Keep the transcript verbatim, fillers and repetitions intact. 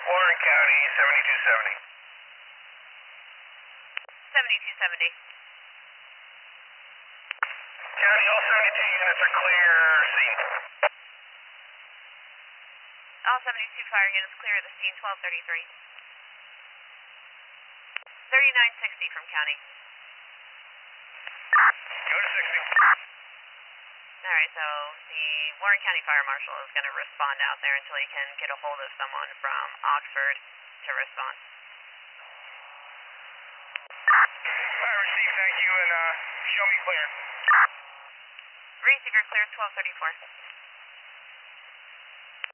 Warren County, seventy-two seventy. seventy-two seventy. County, all seventy-two units are clear, scene. All seventy-two fire units clear of the scene, twelve thirty-three. thirty-nine sixty from county. Go to sixty. Alright, so the Warren County Fire Marshal is going to respond out there until he can get a hold of someone from Oxford to respond. Alright, receive, thank you, and uh, show me clear. Receiver clear, twelve thirty-four.